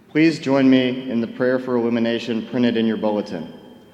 Please join me in the prayer for illumination printed in your bulletin.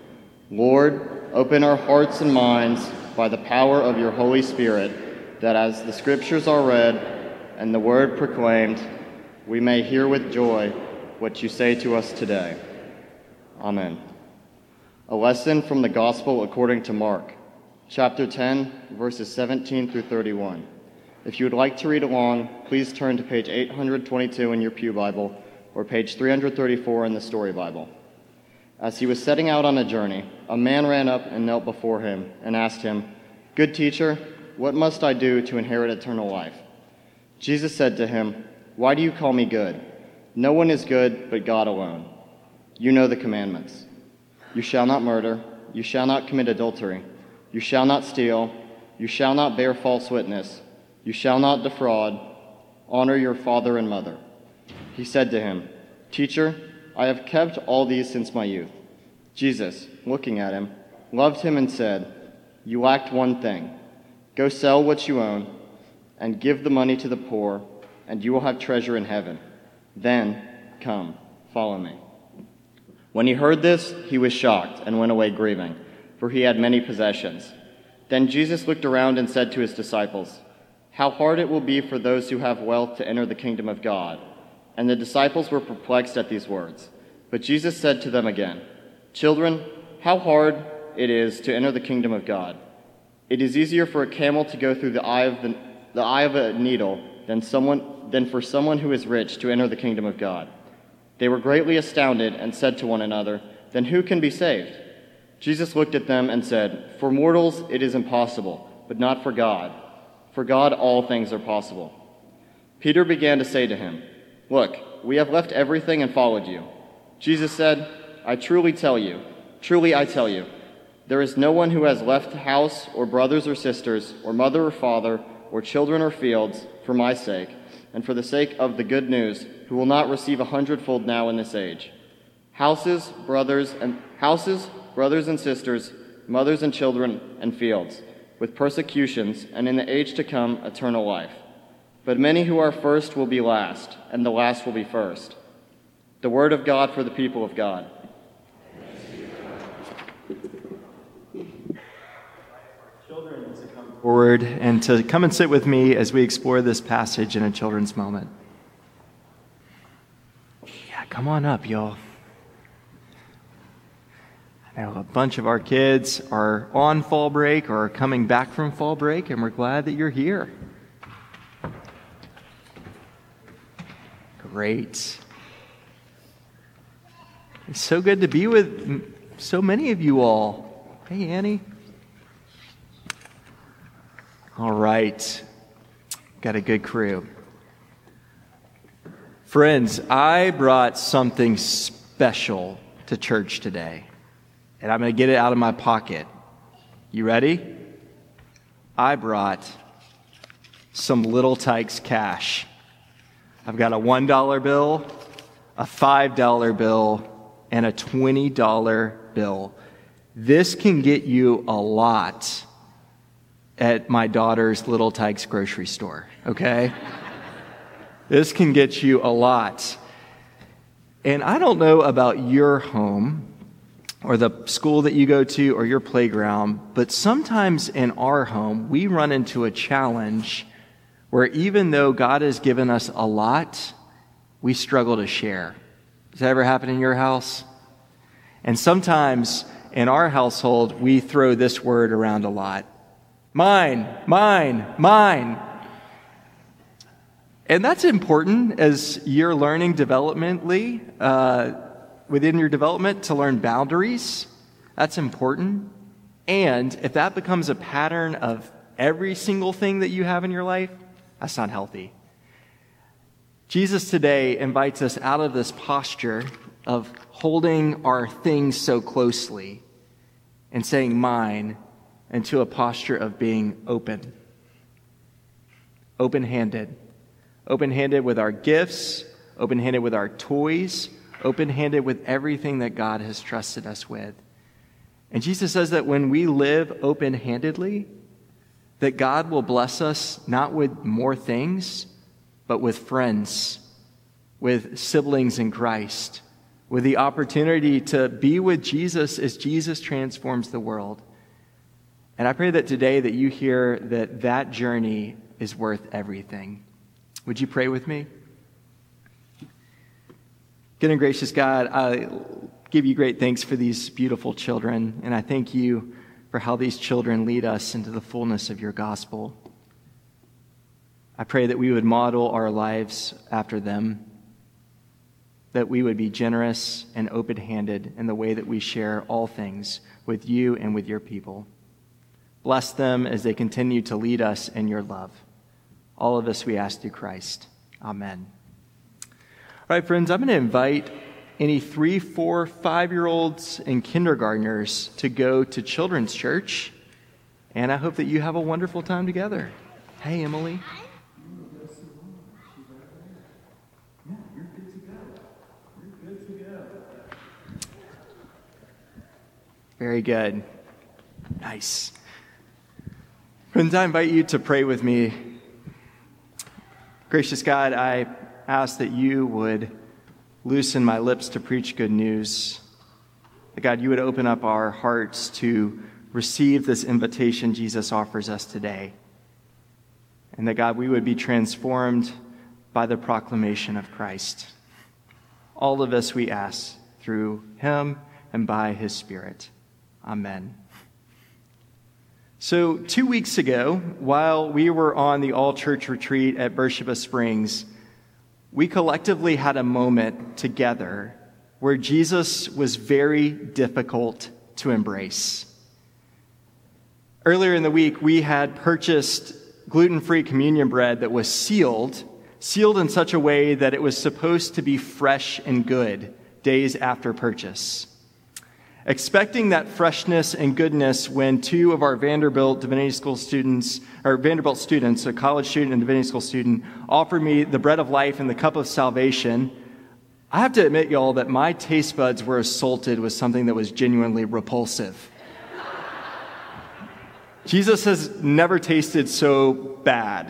Lord, open our hearts and minds by the power of your Holy Spirit, that as the Scriptures are read and the word proclaimed, we may hear with joy what you say to us today. Amen. A lesson from the Gospel according to Mark, chapter 10, verses 17 through 31. If you would like to read along, please turn to page 822 in your Pew Bible or page 334 in the Story Bible. As he was setting out on a journey, a man ran up and knelt before him and asked him, "Good teacher, what must I do to inherit eternal life?" Jesus said to him, "Why do you call me good? No one is good but God alone. You know the commandments. You shall not murder. You shall not commit adultery. You shall not steal. You shall not bear false witness. You shall not defraud. Honor your father and mother." He said to him, "Teacher, I have kept all these since my youth." Jesus, looking at him, loved him and said, "You lacked one thing. Go sell what you own and give the money to the poor, and you will have treasure in heaven. Then come, follow me." When he heard this, he was shocked and went away grieving, for he had many possessions. Then Jesus looked around and said to his disciples, "How hard it will be for those who have wealth to enter the kingdom of God." And the disciples were perplexed at these words. But Jesus said to them again, "Children, how hard it is to enter the kingdom of God. It is easier for a camel to go through the eye of a needle than for someone who is rich to enter the kingdom of God." They were greatly astounded and said to one another, "Then who can be saved?" Jesus looked at them and said, "For mortals it is impossible, but not for God. For God all things are possible." Peter began to say to him, "Look, we have left everything and followed you." Jesus said, truly I tell you, there is no one who has left house or brothers or sisters or mother or father or children or fields for my sake and for the sake of the good news who will not receive 100-fold now in this age. Houses, brothers and sisters, mothers and children and fields, with persecutions, and in the age to come eternal life. But many who are first will be last, and the last will be first. The word of God for the people of God. Children to come forward and to come and sit with me as we explore this passage in a children's moment. Yeah, come on up, y'all. I know a bunch of our kids are on fall break or are coming back from fall break, and we're glad that you're here. Great. It's so good to be with so many of you all. Hey, Annie. All right. Got a good crew. Friends, I brought something special to church today, and I'm going to get it out of my pocket. You ready? I brought some Little Tikes cash. I've got a $1 bill, a $5 bill, and a $20 bill. This can get you a lot at my daughter's Little Tikes grocery store, okay? This can get you a lot. And I don't know about your home or the school that you go to or your playground, but sometimes in our home, we run into a challenge where even though God has given us a lot, we struggle to share. Does that ever happen in your house? And sometimes in our household, we throw this word around a lot. Mine, mine, mine. And that's important as you're learning developmentally, within your development, to learn boundaries. That's important. And if that becomes a pattern of every single thing that you have in your life, that's not healthy. Jesus today invites us out of this posture of holding our things so closely and saying mine into a posture of being open. Open-handed. Open-handed with our gifts, open-handed with our toys, open-handed with everything that God has trusted us with. And Jesus says that when we live open-handedly, that God will bless us not with more things, but with friends with siblings in Christ, with the opportunity to be with Jesus as Jesus transforms the world. And I pray that today that you hear that that journey is worth everything. Would you pray with me? Good and gracious God, I give you great thanks for these beautiful children, and I thank you for how these children lead us into the fullness of your gospel. I pray that we would model our lives after them, that we would be generous and open-handed in the way that we share all things with you and with your people. Bless them as they continue to lead us in your love. All of us we ask through Christ. Amen. All right, friends, I'm going to invite any 3, 4, 5-year-olds and kindergartners to go to Children's Church, and I hope that you have a wonderful time together. Hey, Emily. Very good. Nice. Friends, I invite you to pray with me. Gracious God, I ask that you would loosen my lips to preach good news. That God, you would open up our hearts to receive this invitation Jesus offers us today. And that God, we would be transformed by the proclamation of Christ. All of us we ask through him and by his Spirit. Amen. So 2 weeks ago, while we were on the all-church retreat at Beersheba Springs, we collectively had a moment together where Jesus was very difficult to embrace. Earlier in the week, we had purchased gluten-free communion bread that was sealed in such a way that it was supposed to be fresh and good days after purchase. Expecting that freshness and goodness when two of our Vanderbilt students, a college student and divinity school student, offered me the bread of life and the cup of salvation, I have to admit, y'all, that my taste buds were assaulted with something that was genuinely repulsive. Jesus has never tasted so bad.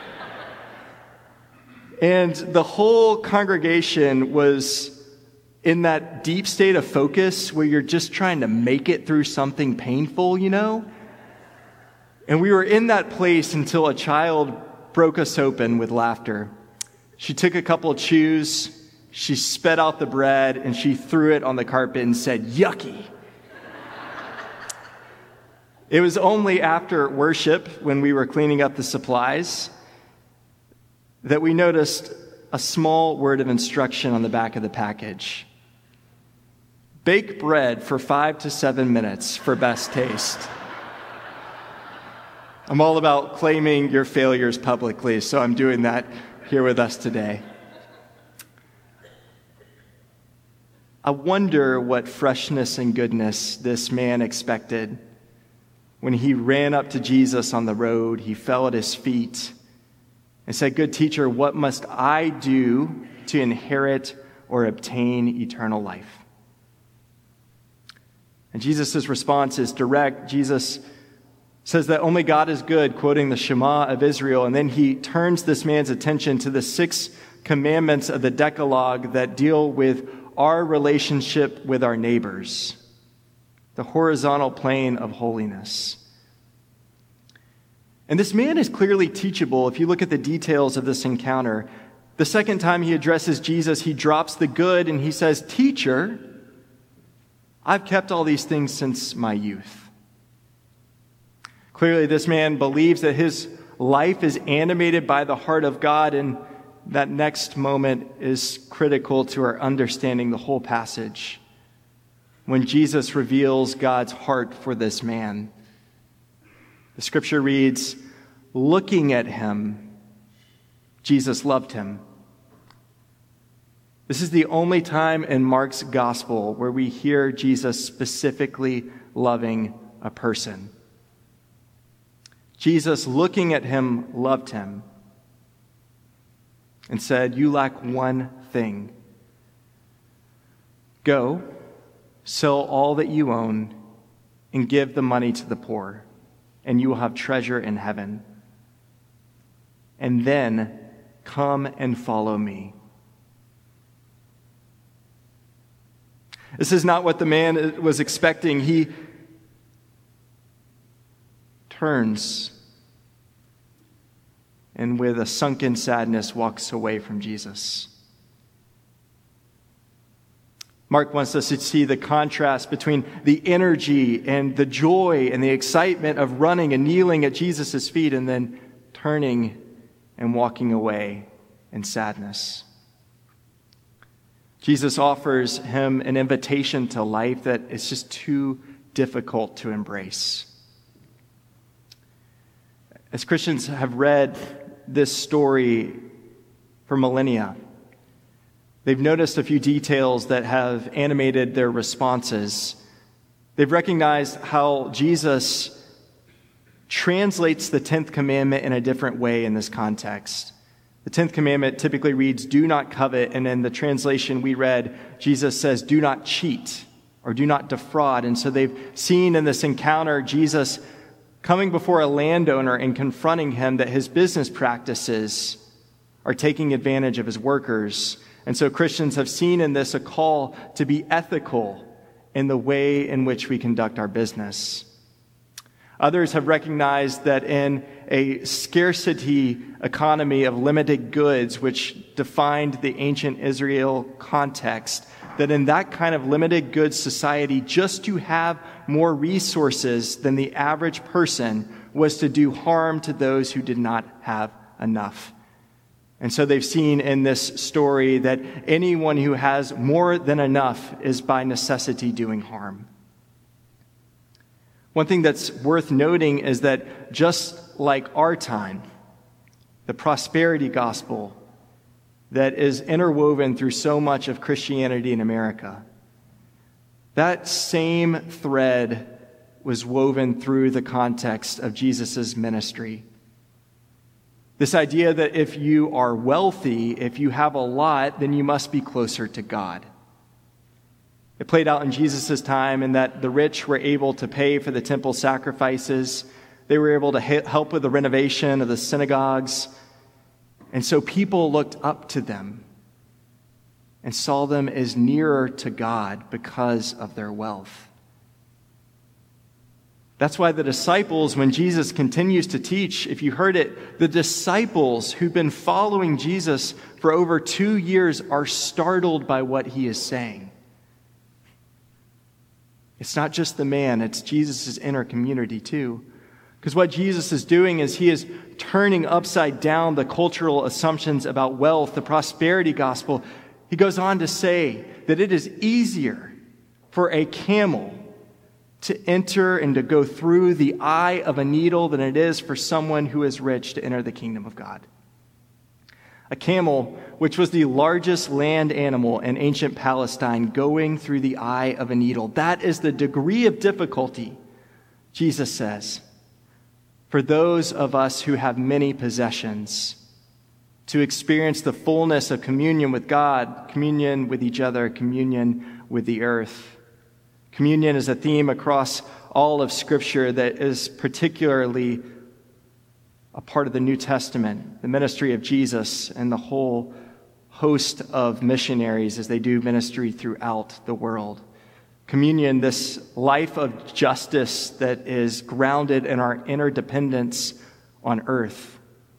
And the whole congregation was in that deep state of focus where you're just trying to make it through something painful, you know? And we were in that place until a child broke us open with laughter. She took a couple of chews, she spat out the bread, and she threw it on the carpet and said, "Yucky." It was only after worship, when we were cleaning up the supplies, that we noticed a small word of instruction on the back of the package. Bake bread for 5 to 7 minutes for best taste. I'm all about claiming your failures publicly, so I'm doing that here with us today. I wonder what freshness and goodness this man expected when he ran up to Jesus on the road. He fell at his feet and said, "Good teacher, what must I do to inherit or obtain eternal life?" And Jesus' response is direct. Jesus says that only God is good, quoting the Shema of Israel, and then he turns this man's attention to the 6 commandments of the Decalogue that deal with our relationship with our neighbors, the horizontal plane of holiness. And this man is clearly teachable if you look at the details of this encounter. The second time he addresses Jesus, he drops the good and he says, "Teacher, I've kept all these things since my youth." Clearly, this man believes that his life is animated by the heart of God, and that next moment is critical to our understanding the whole passage, when Jesus reveals God's heart for this man. The scripture reads, "Looking at him, Jesus loved him." This is the only time in Mark's gospel where we hear Jesus specifically loving a person. Jesus, looking at him, loved him and said, "You lack one thing. Go, sell all that you own and give the money to the poor, and you will have treasure in heaven. And then come and follow me." This is not what the man was expecting. He turns and with a sunken sadness walks away from Jesus. Mark wants us to see the contrast between the energy and the joy and the excitement of running and kneeling at Jesus' feet and then turning and walking away in sadness. Jesus offers him an invitation to life that is just too difficult to embrace. As Christians have read this story for millennia, they've noticed a few details that have animated their responses. They've recognized how Jesus translates the 10th commandment in a different way in this context. The 10th commandment typically reads, "Do not covet," and in the translation we read, Jesus says, "Do not cheat," or "Do not defraud." And so they've seen in this encounter Jesus coming before a landowner and confronting him that his business practices are taking advantage of his workers. And so Christians have seen in this a call to be ethical in the way in which we conduct our business. Others have recognized that in a scarcity economy of limited goods, which defined the ancient Israel context, that in that kind of limited goods society, just to have more resources than the average person was to do harm to those who did not have enough. And so they've seen in this story that anyone who has more than enough is by necessity doing harm. One thing that's worth noting is that just like our time, the prosperity gospel that is interwoven through so much of Christianity in America, that same thread was woven through the context of Jesus' ministry. This idea that if you are wealthy, if you have a lot, then you must be closer to God. It played out in Jesus' time in that the rich were able to pay for the temple sacrifices. They were able to help with the renovation of the synagogues. And so people looked up to them and saw them as nearer to God because of their wealth. That's why the disciples, when Jesus continues to teach, if you heard it, the disciples who've been following Jesus for over 2 years are startled by what he is saying. It's not just the man, it's Jesus' inner community too. Because what Jesus is doing is he is turning upside down the cultural assumptions about wealth, the prosperity gospel. He goes on to say that it is easier for a camel to enter and to go through the eye of a needle than it is for someone who is rich to enter the kingdom of God. A camel, which was the largest land animal in ancient Palestine, going through the eye of a needle. That is the degree of difficulty, Jesus says, for those of us who have many possessions, to experience the fullness of communion with God, communion with each other, communion with the earth. Communion is a theme across all of Scripture that is particularly a part of the New Testament, the ministry of Jesus and the whole host of missionaries as they do ministry throughout the world. Communion, this life of justice that is grounded in our interdependence on earth.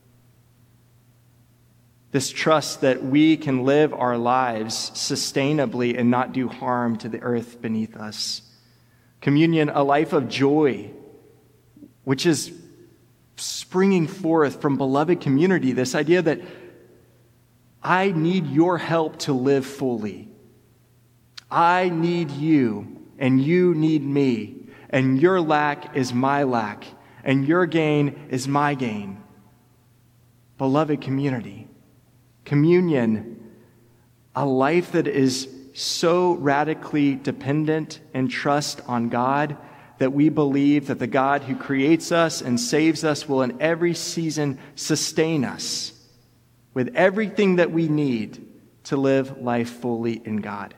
This trust that we can live our lives sustainably and not do harm to the earth beneath us. Communion, a life of joy, which is springing forth from beloved community, this idea that I need your help to live fully. I need you, and you need me, and your lack is my lack, and your gain is my gain. Beloved community, communion, a life that is so radically dependent and trust on God that we believe that the God who creates us and saves us will in every season sustain us with everything that we need to live life fully in God.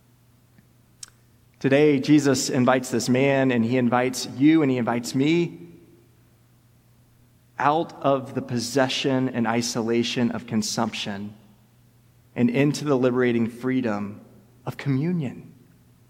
Today, Jesus invites this man, and he invites you, and he invites me out of the possession and isolation of consumption and into the liberating freedom of communion.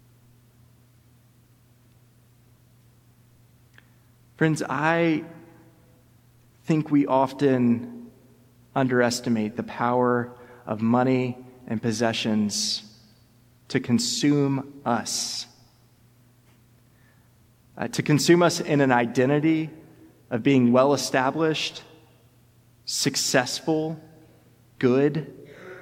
Friends, I think we often underestimate the power of money and possessions to consume us. To consume us in an identity of being well-established, successful, good.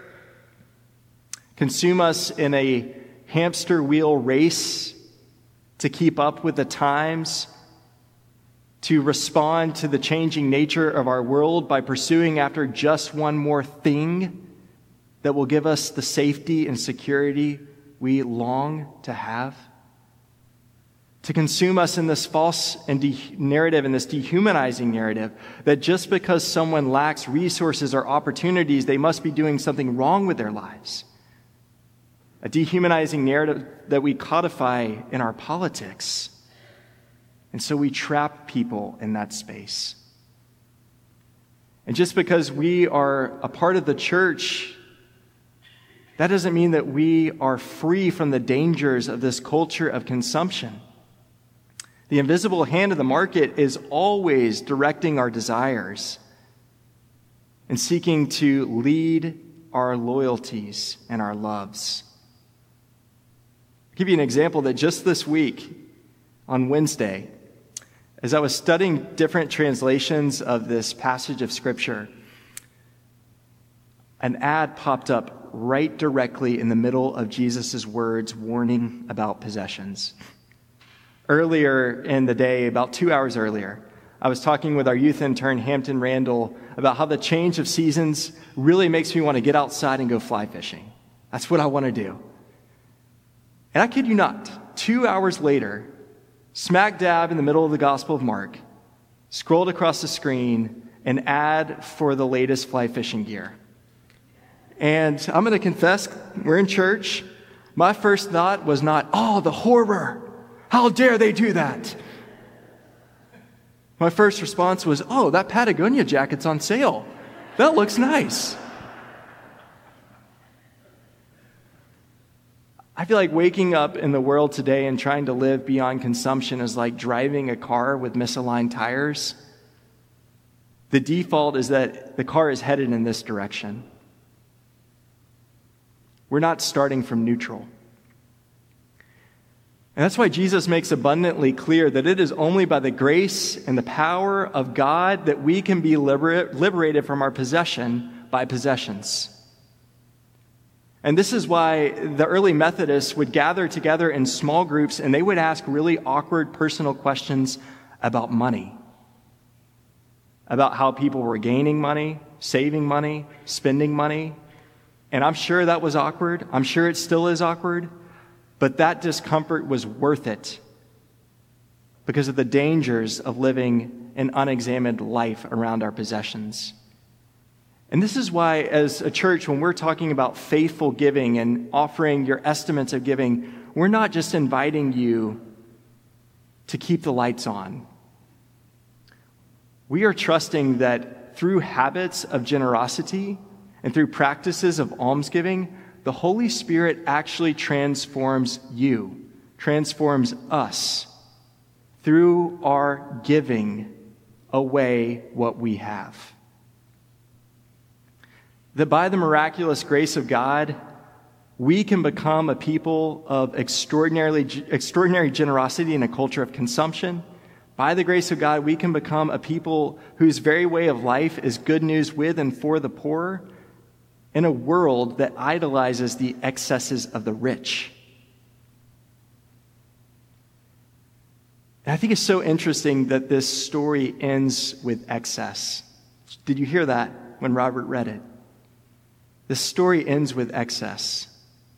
Consume us in a hamster wheel race to keep up with the times, to respond to the changing nature of our world by pursuing after just one more thing that will give us the safety and security we long to have. To consume us in this false and narrative, in this dehumanizing narrative, that just because someone lacks resources or opportunities, they must be doing something wrong with their lives. A dehumanizing narrative that we codify in our politics. And so we trap people in that space. And just because we are a part of the church, that doesn't mean that we are free from the dangers of this culture of consumption. The invisible hand of the market is always directing our desires and seeking to lead our loyalties and our loves. I'll give you an example that just this week, on Wednesday, as I was studying different translations of this passage of Scripture, an ad popped up right directly in the middle of Jesus' words warning about possessions. Earlier in the day, about 2 hours earlier, I was talking with our youth intern, Hampton Randall, about how the change of seasons really makes me want to get outside and go fly fishing. That's what I want to do. And I kid you not, 2 hours later, smack dab in the middle of the Gospel of Mark, scrolled across the screen, an ad for the latest fly fishing gear. And I'm going to confess, we're in church. My first thought was not, oh, the horror. How dare they do that? My first response was, oh, that Patagonia jacket's on sale. That looks nice. I feel like waking up in the world today and trying to live beyond consumption is like driving a car with misaligned tires. The default is that the car is headed in this direction. We're not starting from neutral. And that's why Jesus makes abundantly clear that it is only by the grace and the power of God that we can be liberated from our possession by possessions. And this is why the early Methodists would gather together in small groups and they would ask really awkward personal questions about money, about how people were gaining money, saving money, spending money. And I'm sure that was awkward. I'm sure it still is awkward. But that discomfort was worth it because of the dangers of living an unexamined life around our possessions. And this is why, as a church, when we're talking about faithful giving and offering your estimates of giving, we're not just inviting you to keep the lights on. We are trusting that through habits of generosity and through practices of almsgiving, the Holy Spirit actually transforms you, transforms us through our giving away what we have. That by the miraculous grace of God, we can become a people of extraordinary generosity in a culture of consumption. By the grace of God, we can become a people whose very way of life is good news with and for the poor, in a world that idolizes the excesses of the rich. And I think it's so interesting that this story ends with excess. Did you hear that when Robert read it? This story ends with excess.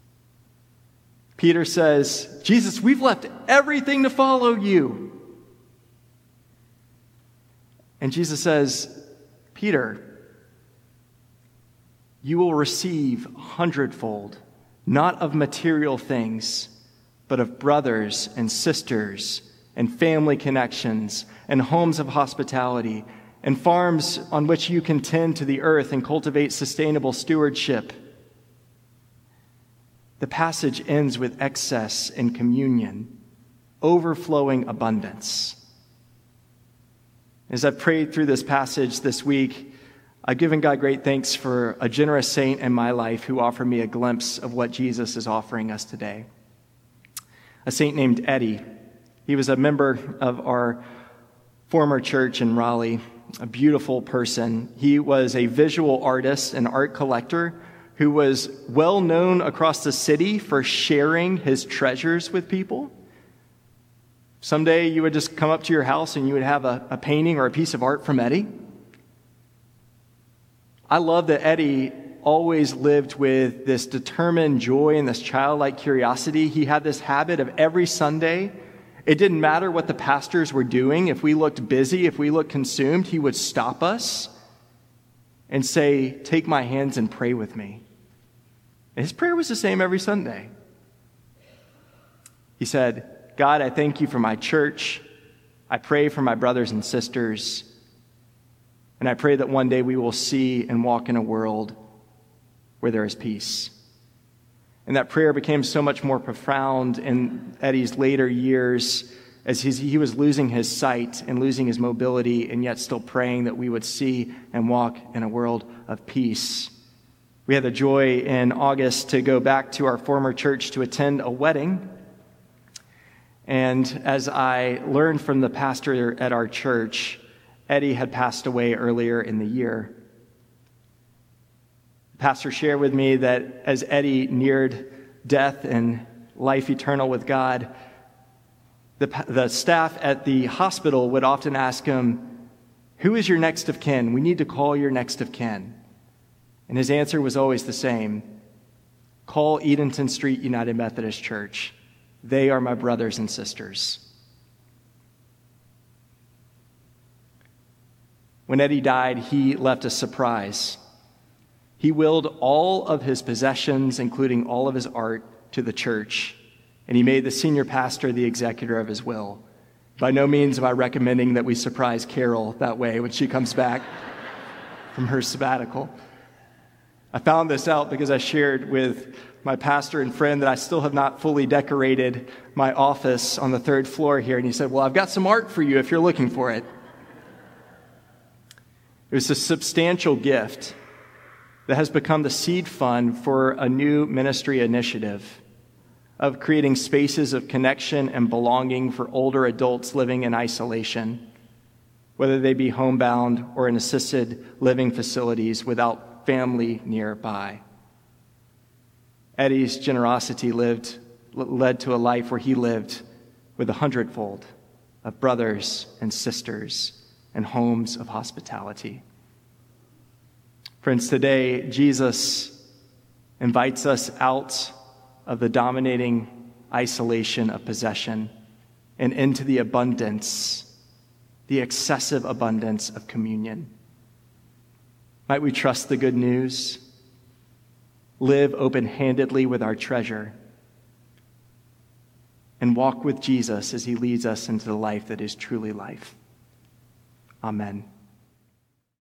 Peter says, Jesus, we've left everything to follow you. And Jesus says, Peter, you will receive 100-fold, not of material things, but of brothers and sisters and family connections and homes of hospitality and farms on which you can tend to the earth and cultivate sustainable stewardship. The passage ends with excess and communion, overflowing abundance. As I've prayed through this passage this week, I've given God great thanks for a generous saint in my life who offered me a glimpse of what Jesus is offering us today. A saint named Eddie. He was a member of our former church in Raleigh, a beautiful person. He was a visual artist and art collector who was well known across the city for sharing his treasures with people. Someday you would just come up to your house and you would have a painting or a piece of art from Eddie. I love that Eddie always lived with this determined joy and this childlike curiosity. He had this habit of every Sunday, it didn't matter what the pastors were doing. If we looked busy, if we looked consumed, he would stop us and say, "Take my hands and pray with me." And his prayer was the same every Sunday. He said, "God, I thank you for my church. I pray for my brothers and sisters. And I pray that one day we will see and walk in a world where there is peace." And that prayer became so much more profound in Eddie's later years as he was losing his sight and losing his mobility, and yet still praying that we would see and walk in a world of peace. We had the joy in August to go back to our former church to attend a wedding. And as I learned from the pastor at our church, Eddie had passed away earlier in the year. The pastor shared with me that as Eddie neared death and life eternal with God, the staff at the hospital would often ask him, "Who is your next of kin? We need to call your next of kin." And his answer was always the same: "Call Edenton Street United Methodist Church. They are my brothers and sisters." When Eddie died, he left a surprise. He willed all of his possessions, including all of his art, to the church, and he made the senior pastor the executor of his will. By no means am I recommending that we surprise Carol that way when she comes back from her sabbatical. I found this out because I shared with my pastor and friend that I still have not fully decorated my office on the 3rd floor here, and he said, "Well, I've got some art for you if you're looking for it." It was a substantial gift that has become the seed fund for a new ministry initiative of creating spaces of connection and belonging for older adults living in isolation, whether they be homebound or in assisted living facilities without family nearby. Eddie's generosity led to a life where he lived with 100-fold of brothers and sisters and homes of hospitality. Friends, today Jesus invites us out of the dominating isolation of possession and into the abundance, the excessive abundance of communion. Might we trust the good news, live open-handedly with our treasure, and walk with Jesus as he leads us into the life that is truly life. Amen.